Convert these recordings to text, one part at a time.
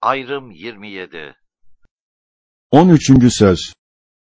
Ayrım 27. 13. söz.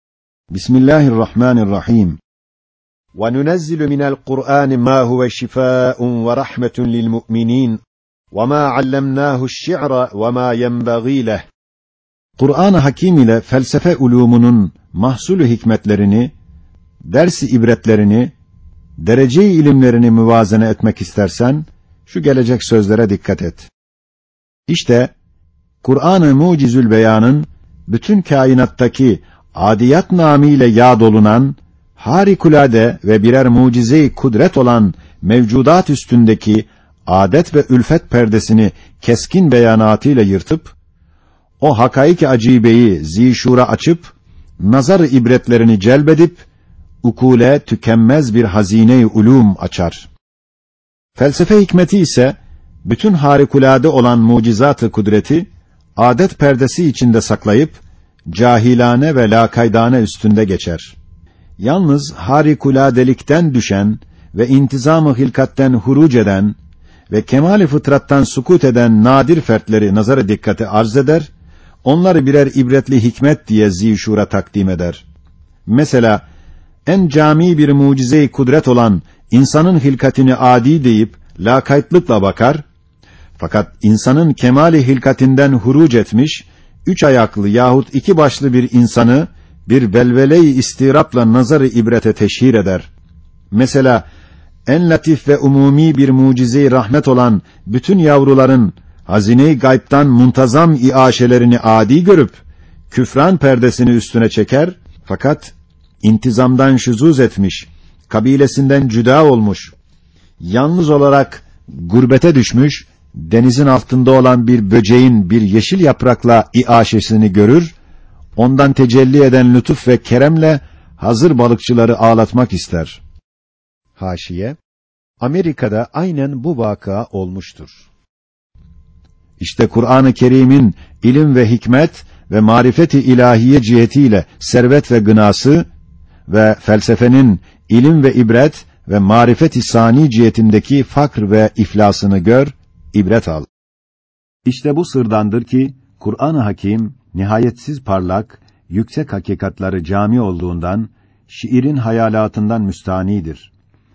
Bismillahirrahmanirrahim. وَنُنَزِّلُ مِنَ الْقُرْآنِ مَا هُوَ شِفَاءٌ وَرَحْمَةٌ لِلْمُؤْمِنِينَ وَمَا عَلَّمْنَاهُ الشِّعْرَ وَمَا يَنبَغِي لَهُ. Kur'an-ı Hakim ile felsefe ulûmunun mahsulü hikmetlerini, ders-i ibretlerini, derece-i ilimlerini müvazene etmek istersen, şu gelecek sözlere dikkat et. İşte, Kur'an-ı Mucizül Beyan'ın bütün kainattaki adiyat namıyla yad olunan, harikulade ve birer mucize-i kudret olan mevcudat üstündeki adet ve ülfet perdesini keskin beyanatıyla yırtıp, o hakaik-i acibeyi zişura açıp, nazar-ı ibretlerini celbedip, ukule tükenmez bir hazine-i ulûm açar. Felsefe hikmeti ise, bütün harikulade olan mucizat-ı kudreti, adet perdesi içinde saklayıp, cahilane ve lakaydane üstünde geçer. Yalnız harikuladelikten düşen ve intizam-ı hilkatten huruc eden ve kemal-i fıtrattan sukût eden nadir fertleri nazara dikkate arz eder, onları birer ibretli hikmet diye zişura takdim eder. Mesela, en cami bir mucize-i kudret olan insanın hilkatini adi deyip lakaytlıkla bakar, fakat insanın kemali hilkatinden huruc etmiş, 3 ayaklı yahut 2 başlı bir insanı bir velvele-i istirapla nazar-ı ibrete teşhir eder. Mesela en latif ve umumi bir mucize-i rahmet olan bütün yavruların hazine-i gayb'tan muntazam iaşelerini adi görüp küfran perdesini üstüne çeker, fakat intizamdan şuzuz etmiş, kabilesinden cüda olmuş, yalnız olarak gurbete düşmüş, denizin altında olan bir böceğin bir yeşil yaprakla iaşesini görür, ondan tecelli eden lütuf ve keremle hazır balıkçıları ağlatmak ister. Haşiye, Amerika'da aynen bu vaka olmuştur. İşte Kur'an-ı Kerim'in ilim ve hikmet ve marifet-i ilahiye cihetiyle servet ve gınası ve felsefenin ilim ve ibret ve marifet-i sani cihetindeki fakr ve iflasını gör, ibret al. İşte bu sırdandır ki, Kur'an-ı Hakim, nihayetsiz parlak, yüksek hakikatları cami olduğundan, şiirin hayalatından müstanidir.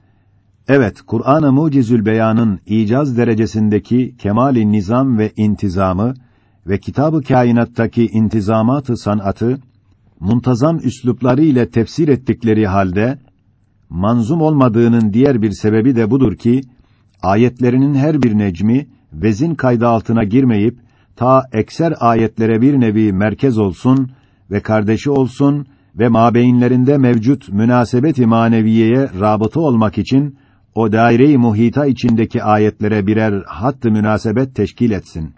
Evet, Kur'an-ı Mucizül Beyan'ın icaz derecesindeki kemal-i nizam ve intizamı ve kitab-ı kainattaki intizamat-ı sanatı, muntazam üslupları ile tefsir ettikleri halde, manzum olmadığının diğer bir sebebi de budur ki, ayetlerinin her bir necmi, vezin kaydı altına girmeyip, ta ekser ayetlere bir nevi merkez olsun ve kardeşi olsun ve mabeyinlerinde mevcut münasebet-i maneviyeye rabıta olmak için, o daire-i muhita içindeki ayetlere birer hatt-ı münasebet teşkil etsin.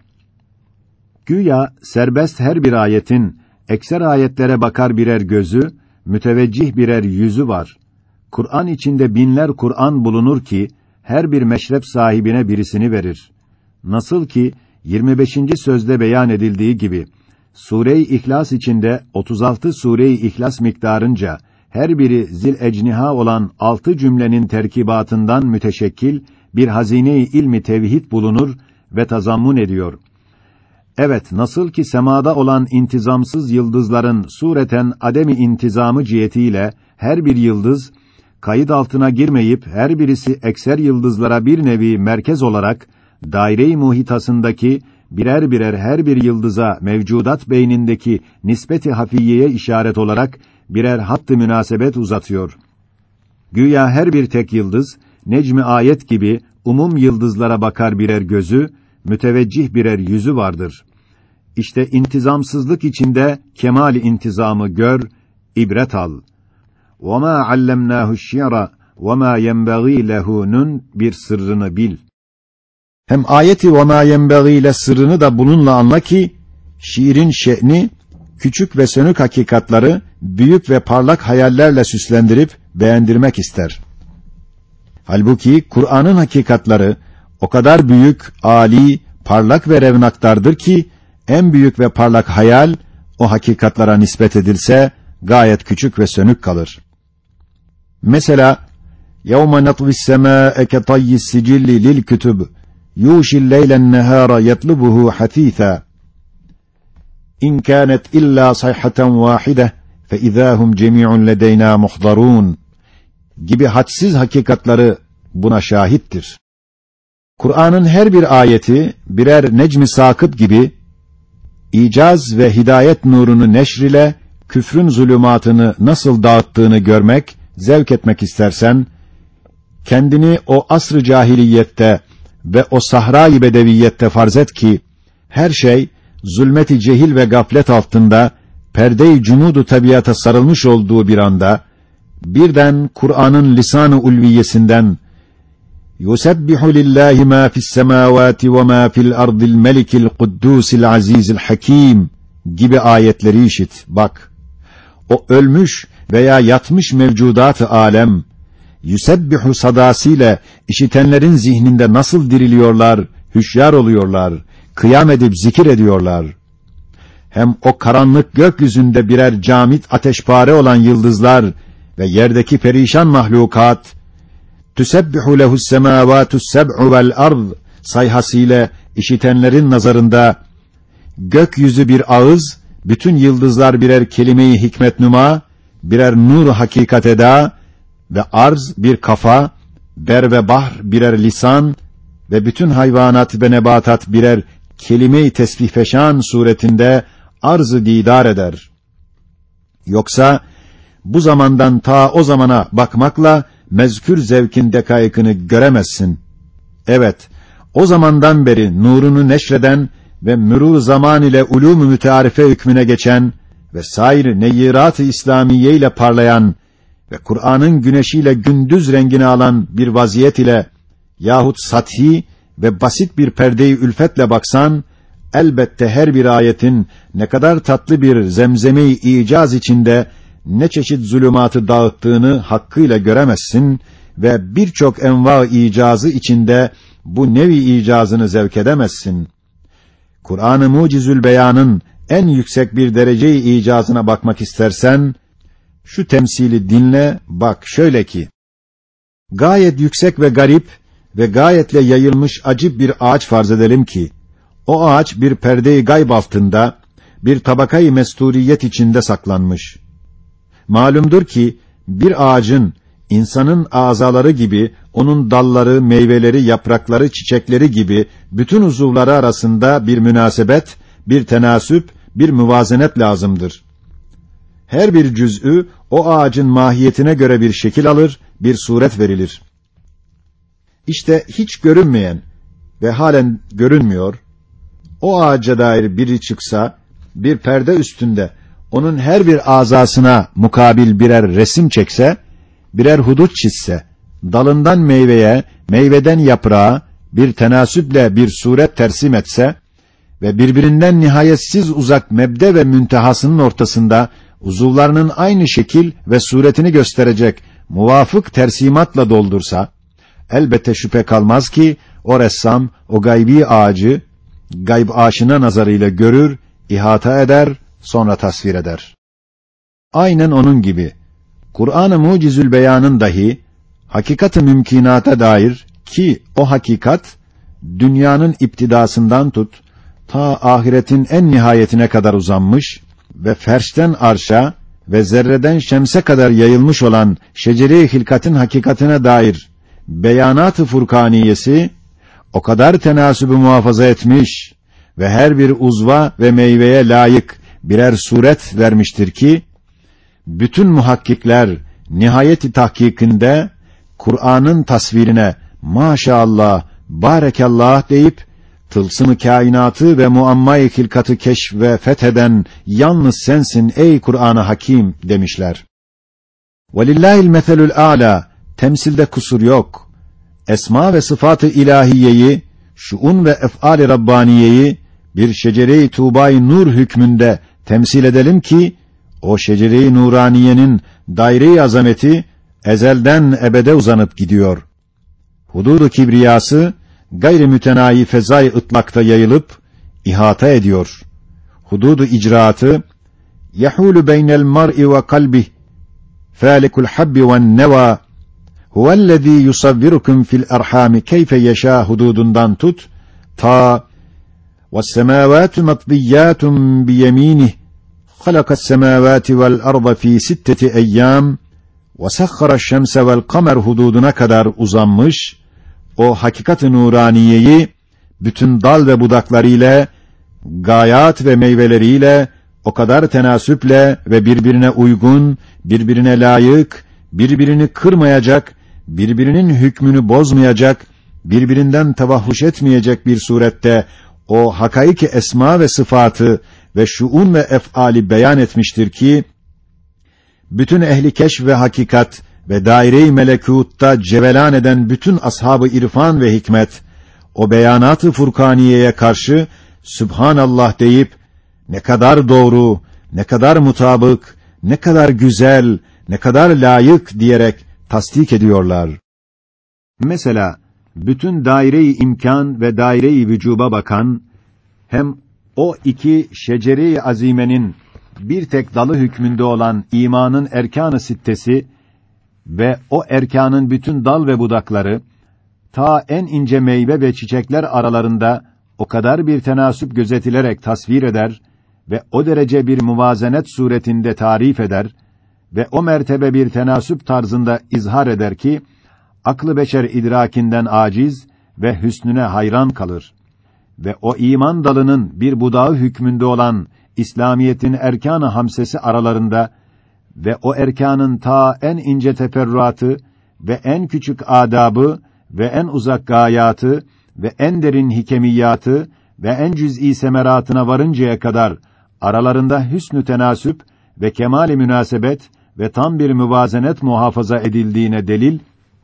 Güya, serbest her bir ayetin, ekser ayetlere bakar birer gözü, müteveccih birer yüzü var. Kur'an içinde binler Kur'an bulunur ki, her bir meşrep sahibine birisini verir. Nasıl ki, 25. sözde beyan edildiği gibi, Sure-i İhlas içinde 36 Sure-i İhlas miktarınca, her biri zil-ecniha olan 6 cümlenin terkibatından müteşekkil bir hazine-i ilmi tevhid bulunur ve tazammun ediyor. Evet, nasıl ki semada olan intizamsız yıldızların sureten ademi intizamı cihetiyle her bir yıldız, kayıt altına girmeyip her birisi ekser yıldızlara bir nevi merkez olarak, daire-i muhitasındaki birer birer her bir yıldıza mevcudat beynindeki nispet-i hafiyeye işaret olarak birer hatt-ı münasebet uzatıyor. Güya her bir tek yıldız, necm-i ayet gibi umum yıldızlara bakar birer gözü, müteveccih birer yüzü vardır. İşte intizamsızlık içinde kemal-i intizamı gör, ibret al. وَمَا عَلَّمْنَاهُ الشِّعْرَ وَمَا يَنبَغِي لَهُ'nun bir sırrını bil. Hem ayeti وَمَا يَنبَغِي ile sırrını da bununla anla ki, şiirin şe'ni, küçük ve sönük hakikatları, büyük ve parlak hayallerle süslendirip, beğendirmek ister. Halbuki, Kur'an'ın hakikatları, o kadar büyük, âli, parlak ve revnaktardır ki, en büyük ve parlak hayal, o hakikatlara nispet edilse, gayet küçük ve sönük kalır. Mesela, يَوْمَ نَطْوِ السَّمَاءَ كَطَيِّ السِّجِلِّ لِلْكُتُبِ يُوشِ اللَّيْلَ النَّهَارَ يَطْلُبُهُ حَثِيثًا İn kânet illâ sayhaten vâhide fe izâhum cemî'un ledeyna muhdarûn gibi hadsiz hakikatları buna şahittir. Kur'an'ın her bir ayeti birer necm-i sakıp gibi icaz ve hidayet nurunu neşrile küfrün zulümatını nasıl dağıttığını görmek, zevk etmek istersen, kendini o asr-ı cahiliyette ve o sahra-i bedeviyette farz et ki, her şey, zulmet-i cehil ve gaflet altında, perde-i cumudu tabiata sarılmış olduğu bir anda, birden Kur'an'ın lisan-ı ulviyesinden, يُسَبِّحُ لِلّٰهِ مَا فِي السَّمَاوَاتِ وَمَا فِي الْأَرْضِ الْمَلِكِ الْقُدُّوسِ الْعَز۪يزِ الْحَك۪يمِ gibi ayetleri işit, bak. O ölmüş veya yatmış mevcudat-ı alem, yüsebbihu sadasıyla işitenlerin zihninde nasıl diriliyorlar, hüşyar oluyorlar, kıyam edip zikir ediyorlar. Hem o karanlık gökyüzünde birer camit ateşpare olan yıldızlar ve yerdeki perişan mahlukat, tüsebbihu lehu's semâvâtu's seb'u vel ard sayhasıyla işitenlerin nazarında gökyüzü bir ağız, bütün yıldızlar birer kelime-i hikmetnuma, birer nur hakikat eda ve arz bir kafa, ber ve bahr birer lisan ve bütün hayvanat ve nebatat birer kelime-i tesbih feşan suretinde arz-ı didar eder. Yoksa bu zamandan ta o zamana bakmakla mezkür zevkin dekaykını göremezsin. Evet, o zamandan beri nurunu neşreden ve mürû zaman ile ulûm-u mütearife hükmüne geçen ve sair neyyirat-ı İslamiye ile parlayan ve Kur'an'ın güneşiyle gündüz rengini alan bir vaziyet ile yahut sathi ve basit bir perde-i ülfetle baksan, elbette her bir ayetin ne kadar tatlı bir zemzeme-i icaz içinde ne çeşit zulümatı dağıttığını hakkıyla göremezsin ve birçok enva-ı icazı içinde bu nevi icazını zevk edemezsin. Kur'an-ı Mucizül Beyan'ın en yüksek bir derece-i icazına bakmak istersen, şu temsili dinle, bak şöyle ki, gayet yüksek ve garip ve gayetle yayılmış acip bir ağaç farz edelim ki, o ağaç bir perde-i gayb altında, bir tabakayı mesturiyet içinde saklanmış. Malumdur ki, bir ağacın, insanın azaları gibi, onun dalları, meyveleri, yaprakları, çiçekleri gibi, bütün uzuvları arasında bir münasebet, bir tenasüp, bir müvazenet lazımdır. Her bir cüz'ü, o ağacın mahiyetine göre bir şekil alır, bir suret verilir. İşte hiç görünmeyen ve halen görünmüyor, o ağaca dair biri çıksa, bir perde üstünde, onun her bir azasına mukabil birer resim çekse, birer hudut çizse, dalından meyveye, meyveden yaprağa, bir tenasüple bir suret tersim etse ve birbirinden nihayetsiz uzak mebde ve müntehasının ortasında, uzuvlarının aynı şekil ve suretini gösterecek muvafık tersimatla doldursa, elbette şüphe kalmaz ki, o ressam, o gaybi ağacı, gayb aşina nazarıyla görür, ihata eder, sonra tasvir eder. Aynen onun gibi, Kur'an-ı Mucizül Beyan'ın dahi, hakikat-ı mümkinata dair ki o hakikat, dünyanın iptidasından tut, ta ahiretin en nihayetine kadar uzanmış ve ferşten arşa ve zerreden şemse kadar yayılmış olan şecere-i hilkatin hakikatine dair beyanat-ı furkaniyesi, o kadar tenasübü muhafaza etmiş ve her bir uzva ve meyveye layık birer suret vermiştir ki, bütün muhakkikler nihayet-i tahkikinde Kur'an'ın tasvirine maşallah, barekallah deyip tılsım-ı kainatı ve muamma-i hilkatı keşf ve fetheden yalnız sensin ey Kur'an-ı Hakim demişler. Velillahil meselül âlâ, temsilde kusur yok. Esma ve sıfat-ı ilahiyeyi, şuun ve ef'al-i rabbaniyeyi bir şecere-i Tuğba-i Nur hükmünde temsil edelim ki, o şecere-i nuraniyenin daire-i azameti ezelden ebede uzanıp gidiyor. Hudud-u kibriyası gayri mütenayi fezai ıtlakta yayılıp ihata ediyor. Hudud-u icraatı yahulu beynel mar'i ve kalbih falikul habbi ve'n neva huvellezî yusavvirukum fil erhami keyfe yeşâ hududundan tut ta وَالسَّمَاوَاتُ مَطْوِيَّاتٌ بِيَمِينِهِ خَلَقَ السَّمَاوَاتِ وَالْأَرْضَ فِي 6 أَيَّامٍ وَسَخَّرَ الشَّمْسَ وَالْقَمَرَ hududuna kadar uzanmış, o hakikat-ı nuraniyeyi bütün dal ve budaklarıyla, gayat ve meyveleriyle o kadar tenasüple ve birbirine uygun, birbirine layık, birbirini kırmayacak, birbirinin hükmünü bozmayacak, birbirinden tevahhuş etmeyecek bir surette o hakaiki esma ve sıfatı ve şuun ve ef'ali beyan etmiştir ki, bütün ehli keşf ve hakikat ve daire-i melekûtta cevelan eden bütün ashab-ı irfan ve hikmet, o beyanat-ı Furkaniye'ye karşı Sübhanallah deyip, ne kadar doğru, ne kadar mutabık, ne kadar güzel, ne kadar layık diyerek tasdik ediyorlar. Mesela, bütün daire-i imkan ve daire-i vücuba bakan, hem o iki şecere-i azimenin bir tek dalı hükmünde olan imanın erkan-ı sittesi ve o erkanın bütün dal ve budakları, ta en ince meyve ve çiçekler aralarında o kadar bir tenasüp gözetilerek tasvir eder ve o derece bir muvazenet suretinde tarif eder ve o mertebe bir tenasüp tarzında izhar eder ki, aklı beşer idrakinden aciz ve hüsnüne hayran kalır. Ve o iman dalının bir budağı hükmünde olan İslamiyetin erkan-ı hamsesi aralarında ve o erkanın ta en ince teferruatı ve en küçük adabı ve en uzak gayatı ve en derin hikemiyatı ve en cüz'i semeratına varıncaya kadar aralarında hüsnü tenasüp ve kemâl-i münasebet ve tam bir müvazenet muhafaza edildiğine delil,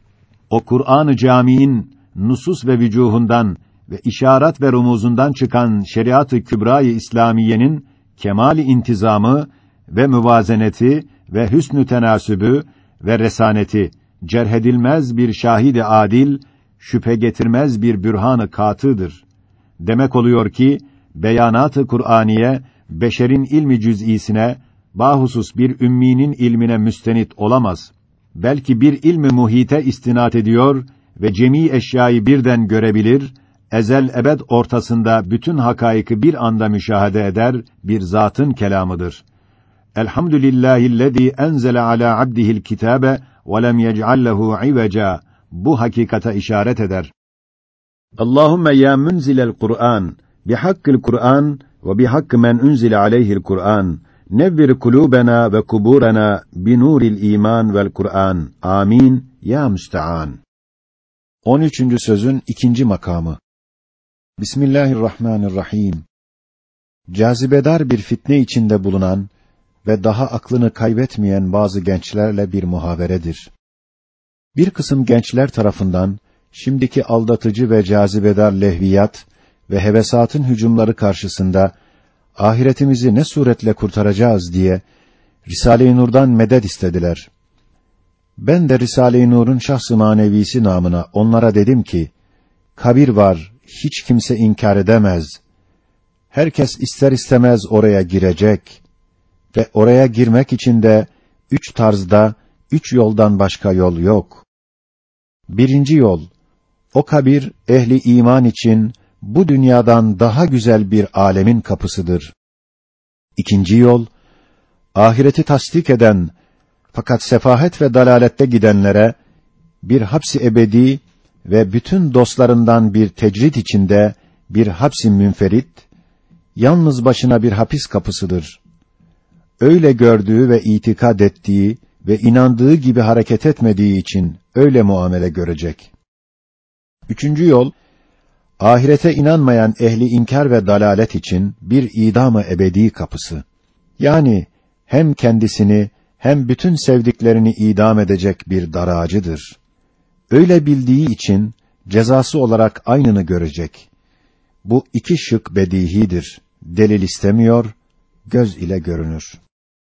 o Kur'an-ı Câmi'in nusus ve vücuhundan ve işaret ve rumuzundan çıkan şeriat-ı kübra-i İslamiyenin kemâl-i intizamı ve müvazeneti ve hüsnü tenasübü ve resaneti, cerhedilmez bir şahid-i adil, şüphe getirmez bir bürhan-ı katıdır. Demek oluyor ki, beyanat-ı Kur'aniye, beşerin ilmi cüz'isine, bahusus bir ümminin ilmine müstenit olamaz. Belki bir ilmi muhite istinat ediyor ve cemî eşyayı birden görebilir, ezel ebed ortasında bütün hakaiki bir anda müşahede eder bir zatın kelamıdır. Elhamdülillahillezî enzele alâ abdihil kitâbe ve lem yec'al lehu iveca. Bu hakikate işaret eder. Allahümme ya munzilel Kur'an, bihakkil Kur'an ve bihakkı men unzile aleyhil Kur'an, nevvir kulûbena ve kuburena binûril iman vel Kur'an. Amin. Ya müstean. 13. sözün 2. makamı. Bismillahirrahmanirrahim. Cazibedar bir fitne içinde bulunan ve daha aklını kaybetmeyen bazı gençlerle bir muhaberedir. Bir kısım gençler tarafından şimdiki aldatıcı ve cazibedar lehviyat ve hevesatın hücumları karşısında ahiretimizi ne suretle kurtaracağız diye Risale-i Nur'dan medet istediler. Ben de Risale-i Nur'un şahs-ı manevisi namına onlara dedim ki, kabir var, hiç kimse inkar edemez. Herkes ister istemez oraya girecek ve oraya girmek için de 3 tarzda, 3 yoldan başka yol yok. 1. yol, o kabir ehli iman için bu dünyadan daha güzel bir âlemin kapısıdır. 2. yol, ahireti tasdik eden fakat sefahet ve dalalette gidenlere bir hapsi ebedi ve bütün dostlarından bir tecrit içinde bir hapsi münferit, yalnız başına bir hapis kapısıdır. Öyle gördüğü ve itikad ettiği ve inandığı gibi hareket etmediği için öyle muamele görecek. 3. yol, ahirete inanmayan ehli inkar ve dalalet için bir idam-ı ebedi kapısı. Yani hem kendisini hem bütün sevdiklerini idam edecek bir daracıdır. Öyle bildiği için cezası olarak aynını görecek. Bu 2 şık bedihidir. Delil istemiyor, göz ile görünür.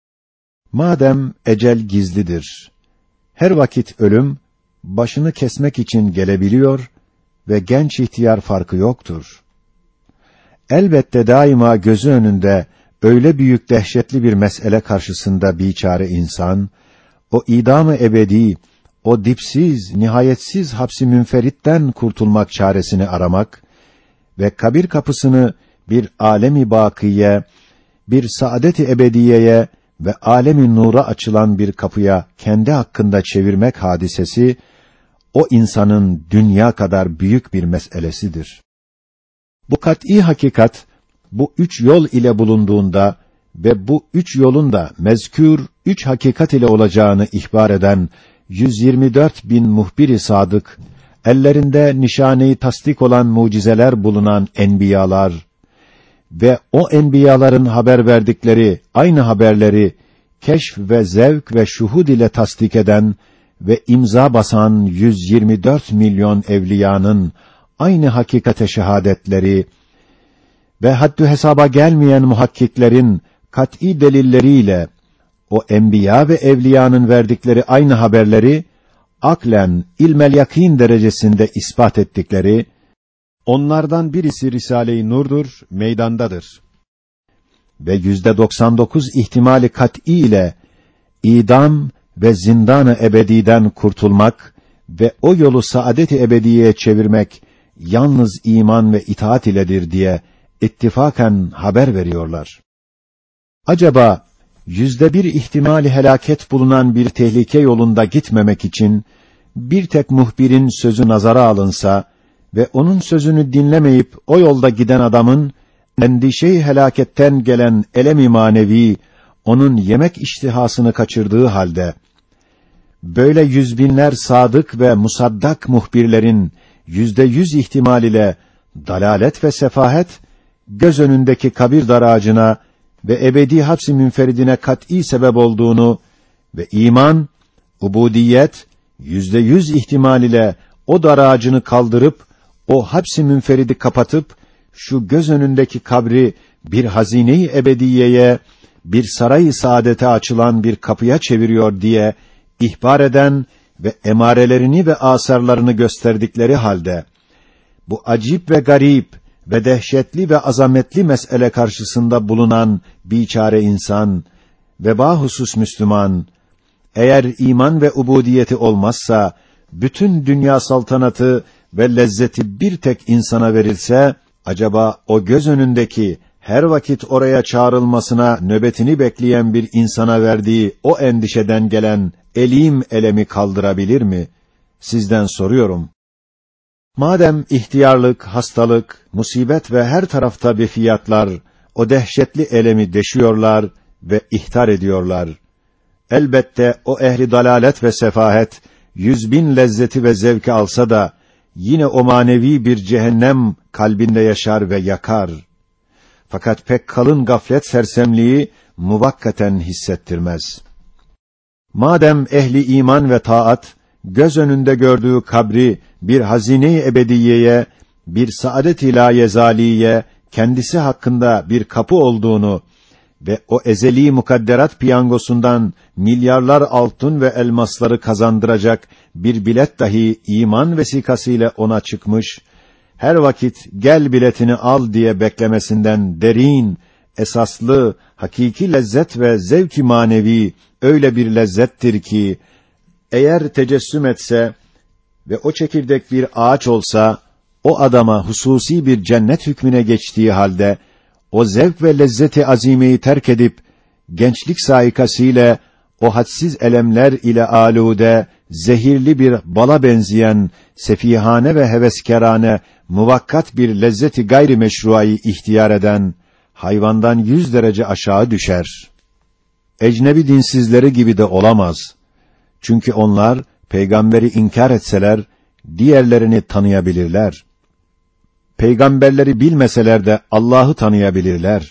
Madem ecel gizlidir, her vakit ölüm başını kesmek için gelebiliyor ve genç ihtiyar farkı yoktur. Elbette daima gözü önünde öyle büyük dehşetli bir mesele karşısında biçare insan, o idam-ı ebedi, o dipsiz, nihayetsiz hapsi münferitten kurtulmak çaresini aramak ve kabir kapısını bir alemi bakiye, bir saadet-i ebediyeye ve alemi nura açılan bir kapıya kendi hakkında çevirmek hadisesi, o insanın dünya kadar büyük bir meselesidir. Bu kat'î hakikat, bu üç yol ile bulunduğunda ve bu üç yolun da mezkür üç hakikat ile olacağını ihbar eden 124.000 muhbir-i sadık, ellerinde nişane-i tasdik olan mucizeler bulunan enbiyalar ve o enbiyaların haber verdikleri aynı haberleri keşf ve zevk ve şuhud ile tasdik eden ve imza basan 124 milyon evliyanın aynı hakikate şehadetleri ve haddü hesaba gelmeyen muhakkiklerin kat'î delilleriyle o enbiya ve evliyanın verdikleri aynı haberleri aklen ilmel yakîn derecesinde ispat ettikleri, onlardan birisi Risale-i Nur'dur, meydandadır. Ve 99 ihtimali kat'î ile idam ve zindan-ı ebediden kurtulmak ve o yolu saadet-i ebediyeye çevirmek yalnız iman ve itaat iledir diye ittifaken haber veriyorlar. Acaba 101 ihtimali helaket bulunan bir tehlike yolunda gitmemek için bir tek muhbirin sözü nazara alınsa ve onun sözünü dinlemeyip o yolda giden adamın endişe-i helaketten gelen elem-i manevi onun yemek iştihasını kaçırdığı halde böyle yüz binler sadık ve musaddak muhbirlerin %100 ihtimal ile dalalet ve sefahet göz önündeki kabir daracına ve ebedi hapsi münferidine kat'î sebep olduğunu ve iman, ubudiyet %100 ihtimal ile o daracını kaldırıp o hapsi münferidi kapatıp şu göz önündeki kabri bir hazine-i ebediyeye, bir saray-ı saadete açılan bir kapıya çeviriyor diye ihbar eden ve emarelerini ve asarlarını gösterdikleri halde bu acip ve garip ve dehşetli ve azametli mesele karşısında bulunan biçare insan ve bahusus Müslüman, eğer iman ve ubudiyeti olmazsa, bütün dünya saltanatı ve lezzeti bir tek insana verilse, acaba o göz önündeki, her vakit oraya çağrılmasına nöbetini bekleyen bir insana verdiği o endişeden gelen elemi kaldırabilir mi? Sizden soruyorum. Madem ihtiyarlık, hastalık, musibet ve her tarafta vefiyatlar o dehşetli elemi deşiyorlar ve ihtar ediyorlar. Elbette o ehli dalalet ve sefahet 100.000 lezzeti ve zevki alsa da yine o manevi bir cehennem kalbinde yaşar ve yakar. Fakat pek kalın gaflet sersemliği muvakkaten hissettirmez. Madem ehli iman ve taat göz önünde gördüğü kabri bir hazine-i ebediyeye, bir saadet-i layezaliye kendisi hakkında bir kapı olduğunu ve o ezeli mukadderat piyangosundan milyarlar altın ve elmasları kazandıracak bir bilet dahi iman vesikasıyla ona çıkmış, her vakit gel biletini al diye beklemesinden derin, esaslı, hakiki lezzet ve zevk-i manevi öyle bir lezzettir ki, eğer tecessüm etse ve o çekirdek bir ağaç olsa, o adama hususi bir cennet hükmüne geçtiği halde, o zevk ve lezzeti azimeyi terk edip, gençlik saikasıyla, o hadsiz elemler ile âlude, zehirli bir bala benzeyen, sefihane ve heveskerane, muvakkat bir lezzeti gayri meşruayı ihtiyar eden, hayvandan 100 derece aşağı düşer. Ecnebi dinsizleri gibi de olamaz. Çünkü onlar, peygamberi inkar etseler, diğerlerini tanıyabilirler. Peygamberleri bilmeseler de Allah'ı tanıyabilirler.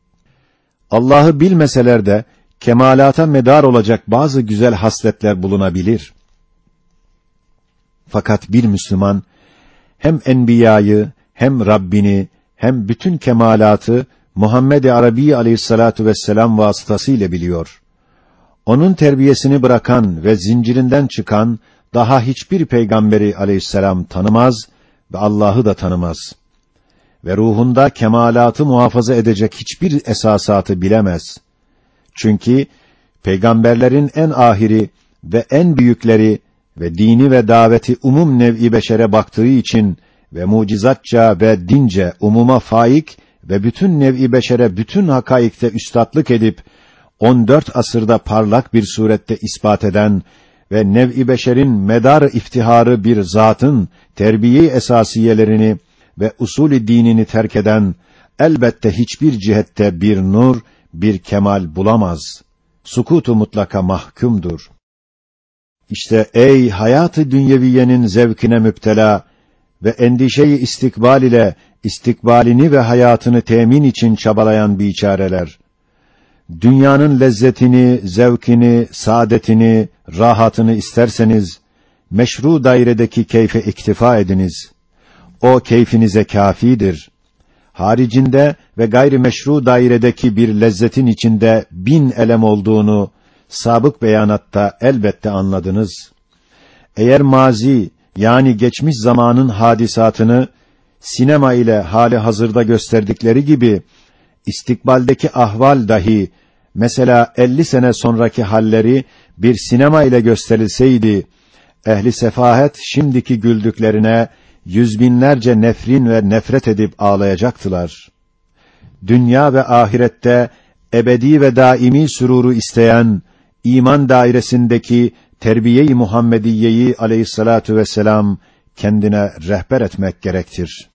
Allah'ı bilmeseler de kemalata medar olacak bazı güzel hasletler bulunabilir. Fakat bir Müslüman hem enbiyayı, hem Rabbini, hem bütün kemalatı Muhammed-i Arabi aleyhissalatu vesselam vasıtasıyla biliyor. Onun terbiyesini bırakan ve zincirinden çıkan daha hiçbir peygamberi aleyhisselam tanımaz ve Allah'ı da tanımaz. Ve ruhunda kemalatı muhafaza edecek hiçbir esasatı bilemez. Çünkü peygamberlerin en ahiri ve en büyükleri ve dini ve daveti umum nev'i beşere baktığı için ve mucizatça ve dince umuma faik ve bütün nev'i beşere bütün hakaikte üstatlık edip 14 asırda parlak bir surette ispat eden ve nev'i beşerin medar iftiharı bir zatın terbiye esasiyelerini ve usulü dinini terk eden elbette hiçbir cihette bir nur, bir kemal bulamaz. Sukût-u mutlaka mahkumdur. İşte ey hayat-ı dünyeviyenin zevkine müptela ve endişe-i istikbal ile istikbalini ve hayatını temin için çabalayan biçareler, dünyanın lezzetini, zevkini, saadetini, rahatını isterseniz, meşru dairedeki keyfe iktifa ediniz. O keyfinize kâfidir. Haricinde ve gayri meşru dairedeki bir lezzetin içinde 1000 elem olduğunu, sabık beyanatta elbette anladınız. Eğer mazi, yani geçmiş zamanın hadisatını, sinema ile hali hazırda gösterdikleri gibi, istikbaldeki ahval dahi, mesela 50 sene sonraki halleri bir sinema ile gösterilseydi, ehli sefahet şimdiki güldüklerine yüz binlerce nefrin ve nefret edip ağlayacaktılar. Dünya ve ahirette ebedi ve daimi süruru isteyen, iman dairesindeki terbiye-i Muhammediyeyi aleyhissalatu vesselam kendine rehber etmek gerektir.